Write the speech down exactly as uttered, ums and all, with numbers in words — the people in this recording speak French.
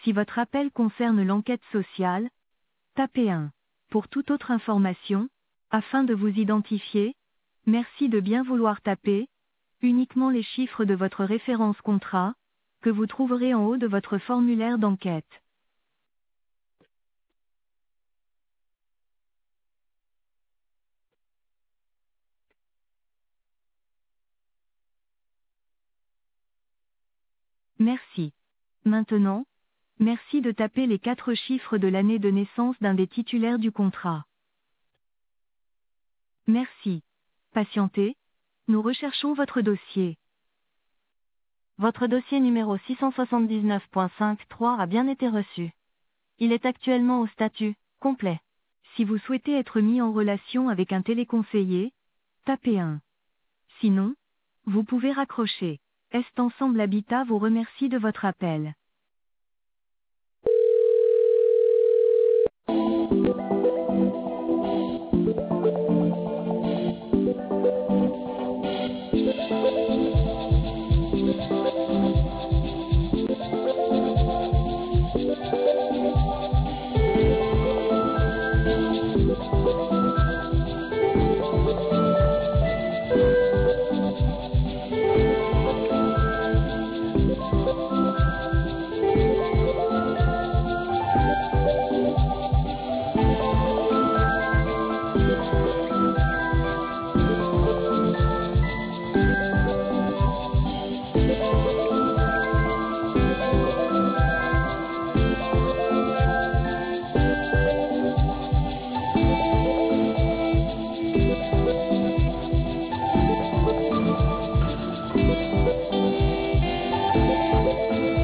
Si votre appel concerne l'enquête sociale, tapez un. Pour toute autre information, afin de vous identifier, merci de bien vouloir taper uniquement les chiffres de votre référence contrat, que vous trouverez en haut de votre formulaire d'enquête. Merci. Maintenant, merci de taper les quatre chiffres de l'année de naissance d'un des titulaires du contrat. Merci. Patientez, nous recherchons votre dossier. Votre dossier numéro six cent soixante-dix-neuf point cinquante-trois a bien été reçu. Il est actuellement au statut complet. Si vous souhaitez être mis en relation avec un téléconseiller, tapez un. Sinon, vous pouvez raccrocher. Est Ensemble Habitat vous remercie de votre appel.